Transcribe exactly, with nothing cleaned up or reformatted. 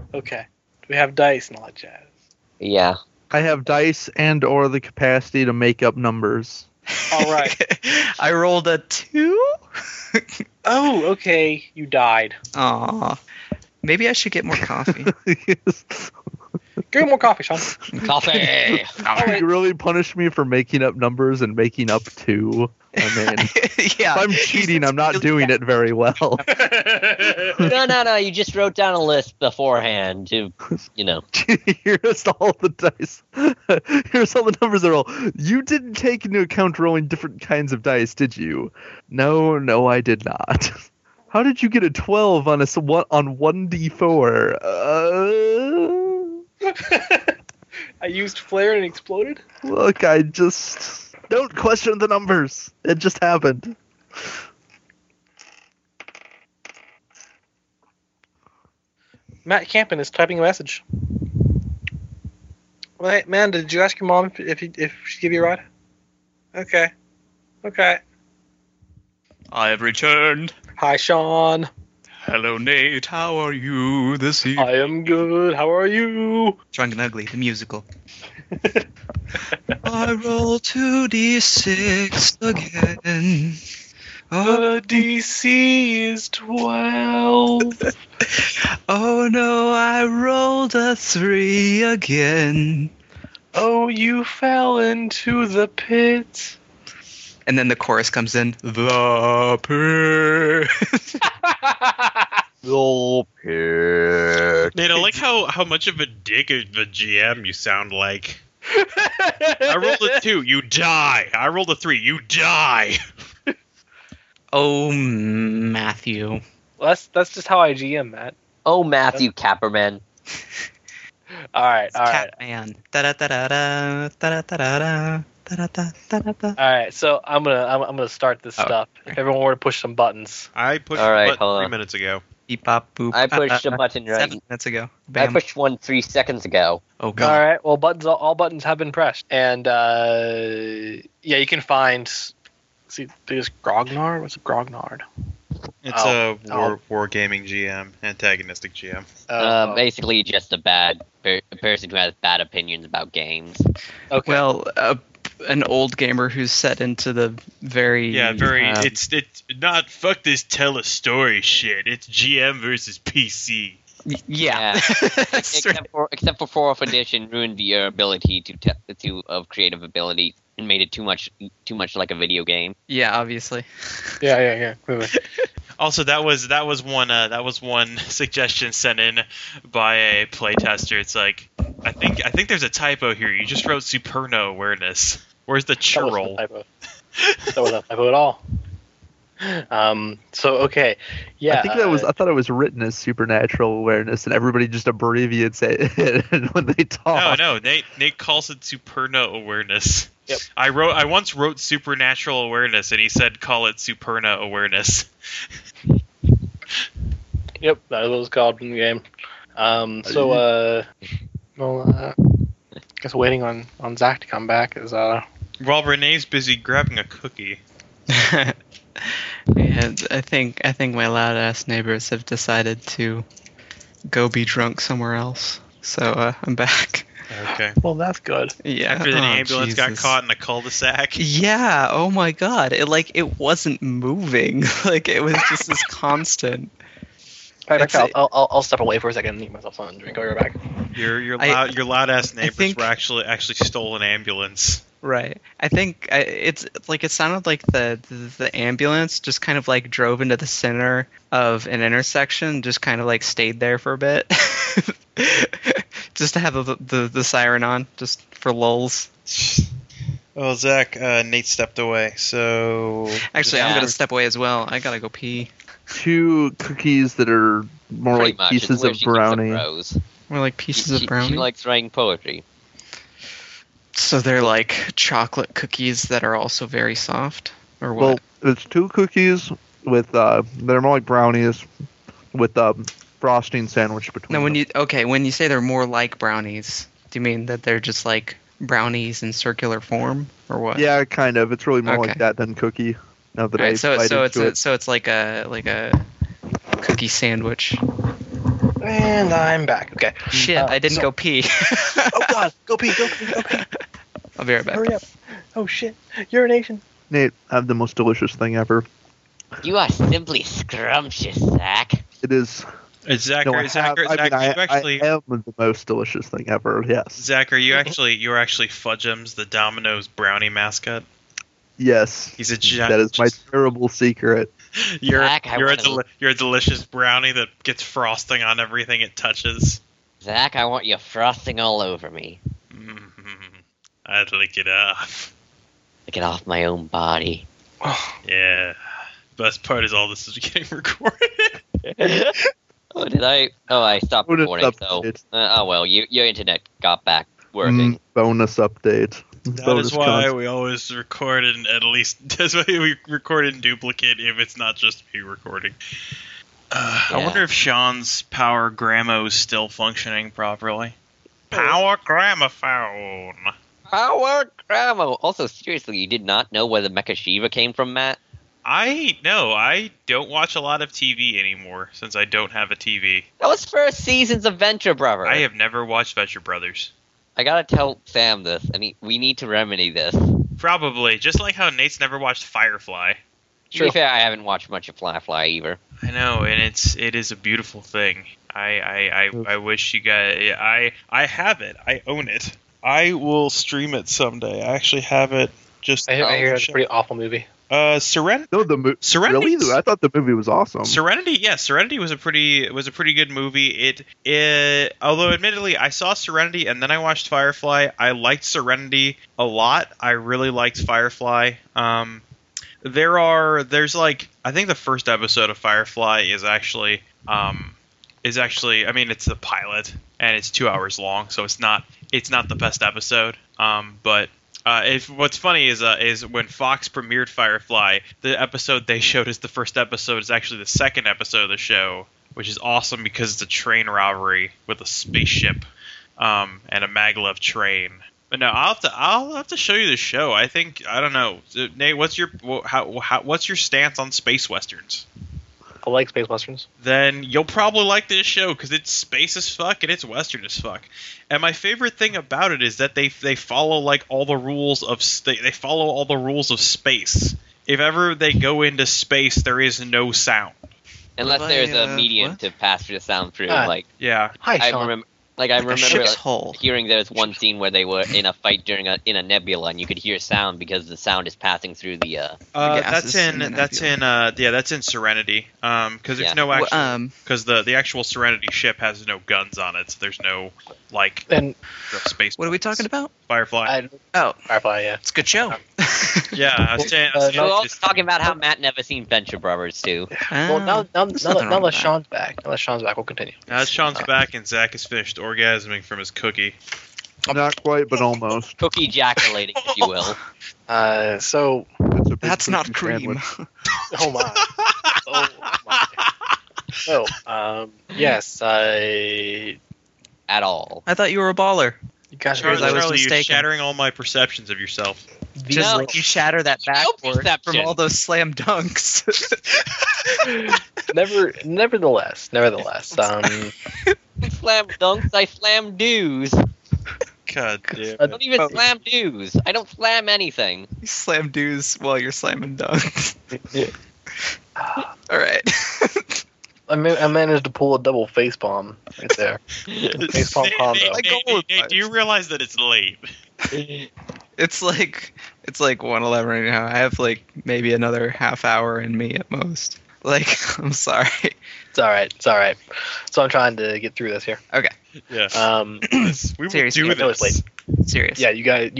Okay. We have dice and all that jazz. Yeah. I have dice and or the capacity to make up numbers. All right. I rolled a two. Oh, okay. You died. Aw. Maybe I should get more coffee. Give me more coffee, Sean. Coffee! You really punish me for making up numbers and making up two. I mean, Yeah. if I'm cheating, I'm not doing it very well. No, no, no. You just wrote down a list beforehand to, you know. Here's all the dice. Here's all the numbers I roll. You didn't take into account rolling different kinds of dice, did you? No, no, I did not. How did you get a twelve on a s- one on one d four? Uh, I used flare and it exploded? look, I just don't question the numbers. It just happened. Matt Campen is typing a message. Well, hey, man, did you ask your mom if if, if she'd give you a ride? Okay. Okay. I have returned. Hi, Sean. Hello, Nate. How are you this evening? I am good. How are you? Drunk and Ugly, the musical. I roll two d six again. Oh, The D C is twelve. oh no, I rolled a three again. Oh, you fell into the pit. And then the chorus comes in. The pit. Oh, pick. Nate, I like how, how much of a dick of a G M you sound like. I rolled a two, you die. I rolled a three, you die. Oh, Matthew. Well, that's that's just how I G M, Matt. Oh, Matthew Capperman. All right, all right, Catman. Da-da-da-da-da, da-da-da-da-da, da-da-da-da-da. all right. So I'm gonna I'm, I'm gonna start this Oh, stuff. okay. If everyone were to push some buttons. I pushed All right, the button hold three on. minutes ago. Beep, bop, boop. I pushed Uh, a button right. Seven minutes ago. I Bam. pushed one three seconds ago. Oh, All God. right. Well, buttons all, all buttons have been pressed, and uh, yeah, you can find. See, there's Grognard. What's a Grognard? It's Oh. a war, wargaming G M, antagonistic G M. Uh, basically, just a bad per- a person who has bad opinions about games. okay. Well, uh, an old gamer who's set into the very... Yeah, very. um, it's it's not fuck this tell a story shit. It's G M versus P C. y- yeah. That's right. except for except for fourth edition ruined the uh, ability to te- to of creative ability and made it too much too much like a video game. Yeah, obviously. yeah, yeah, yeah. Wait, wait. Also, that was that was one uh, that was one suggestion sent in by a playtester. It's like I think I think there's a typo here. You just wrote Superno awareness. Where's the That wasn't churl? a typo. That wasn't a typo at all. Um. So okay. Yeah. I think that was. uh, I thought it was written as supernatural awareness, and everybody just abbreviates it when they No, talk. no. Nate Nate calls it Superno awareness. Yep. I wrote. I once wrote supernatural awareness, and he said call it Superna awareness. Yep, that is what it's called in the game. Um, so, uh, well, uh, I guess waiting on, on Zach to come back is, uh, While Renee's busy grabbing a cookie. Yeah, I think I think my loud ass neighbors have decided to go be drunk somewhere else. So uh, I'm back. Okay. well, that's good. Yeah. After the oh, ambulance got Jesus. caught in a cul-de-sac. Yeah. Oh my God. It like it wasn't moving. Like it was just this constant. All right, It's actually, a- I'll, I'll, I'll step away for a second and eat myself something to drink. I'll be right back. Your your I- loud your loud ass neighbors think- were actually actually stole an ambulance. Right. I think I, it's like it sounded like the, the the ambulance just kind of like drove into the center of an intersection, just kind of like stayed there for a bit, just to have the, the the siren on, just for lulls. Well, Zach, uh, Nate stepped away, so Actually, I'm Yeah. gonna step away as well. I gotta go pee. Two cookies that are more Pretty like much. It's pieces where of she keeps her brownie. prose. More like pieces She, of she- brownie. she likes writing poetry. So they're like chocolate cookies that are also very soft, or Well, what? it's two cookies with uh, they're more like brownies with um, frosting sandwich between. No, when them. you okay, when you say they're more like brownies, do you mean that they're just like brownies in circular form, or what? Yeah, kind of. It's really more Okay. like that than cookie. Now that I Right, so bite so it's into a, it. so it's like a like a cookie sandwich. All And I'm back. Okay. Shit, Uh, I didn't so- go pee. Oh God, go pee, go pee, go pee. I'll be right back. Hurry up. Oh shit, urination. Nate, I have the most delicious thing ever. You are simply scrumptious, Zach. It is. It's Zach. No, are- I, Zach, have, are- I, Zach, mean, I, you actually, I am the most delicious thing ever. Yes. Zach, are you actually, you're actually Fudgems, the Domino's brownie mascot? Yes. He's a giant. That is my terrible secret. You're Zach, I you're a wanna- deli- you're a delicious brownie that gets frosting on everything it touches. Zach, I want you frosting all over me. Mm, I'd lick it off. Get off my own body. Yeah. Best part is all this is getting recorded. Oh, did I? Oh, I stopped Bonus recording. So, update. uh, oh well, you, your internet got back working. Mm, bonus update. That bonus is why content. we always record in at least. That's why we record in duplicate if it's not just me recording. Uh, I Yeah. wonder if Sean's power gramo is still functioning properly. Power gramophone. Power Gramo. Also, seriously, you did not know where the Mecha Shiva came from, Matt? I no, I don't watch a lot of T V anymore since I don't have a T V. That was first seasons of Venture Brother. I have never watched Venture Brothers. I gotta tell Sam this, and he, we need to remedy this. Probably, just like how Nate's never watched Firefly. To be fair, I haven't watched much of Firefly either. I know, and it's it is a beautiful thing. I I, I, I wish you guys. I I have it. I own it. I will stream it someday. I actually have it. Just I hear, I hear Oh, it's a pretty awful movie. uh, Serenity. No, the movie. Serenity. Really? I thought the movie was awesome. Serenity, yeah, Serenity was a pretty was a pretty good movie. It, it although admittedly I saw Serenity and then I watched Firefly. I liked Serenity a lot. I really liked Firefly. Um, there are there's like I think the first episode of Firefly is actually um is actually I mean it's the pilot and it's two hours long, so it's not it's not the best episode. Um, but Uh, if, what's funny is uh, is when Fox premiered Firefly, the episode they showed as the first episode is actually the second episode of the show, which is awesome because it's a train robbery with a spaceship um, and a maglev train. But no, I'll have to I'll have to show you the show. I think I don't know, Nate. What's your how, how what's your stance on space westerns? I like space westerns. Then you'll probably like this show because it's space as fuck and it's western as fuck. And my favorite thing about it is that they they follow like all the rules of st- they follow all the rules of space. If ever they go into space, there is no sound. Unless What there's about, a uh, medium what? to pass through the sound through. Ah. like Yeah, Hi, I Sean. remember, like I Like a remember ship's like, hole. hearing there's one scene where they were in a fight during a in a nebula, and you could hear sound because the sound is passing through the. Uh, uh, gases that's in in the that's nebula. in uh yeah that's in Serenity. Um, because there's Yeah. no Well, actual um, because the the actual Serenity ship has no guns on it, so there's no like And space. what are we bullets. talking about? Firefly. I, Oh, Firefly, yeah. it's a good show. yeah, I was saying. I was Uh, saying we're no, also just- talking about how Matt never seen Venture Brothers too. Well, now, now, there's now, nothing now wrong that with that. Sean's back, now that Sean's back, we'll continue. now that Sean's Uh, back and Zach has finished orgasming from his cookie. Not quite, but almost. Cookie ejaculating, if you will. Uh, so, It's a big That's not cookie cream. sandwich. oh my. Oh my. So, um, yes, I. At all. I thought you were a baller. You guys Charlie, I was Charlie, you're mistaken. shattering all my perceptions of yourself. Just No. like you shatter that No backboard perception. from all those slam dunks. Never, nevertheless, nevertheless, um, Slam dunks, I slam dues. God damn. I I don't even Oh. slam dues. I don't slam anything. You slam dudes while you're slamming dunks. All right. I, ma- I managed to pull a double face palm right there. Face palm Nate, combo. Nate, Like Nate, all Nate, the do you times. realize that it's late? It's like it's like one eleven right now. I have like maybe another half hour in me at most. Like I'm sorry. It's all right. It's all right. So I'm trying to get through this here. Okay. Yeah. Um, we will Seriously, do I know it's this. late. Serious. yeah, you guys,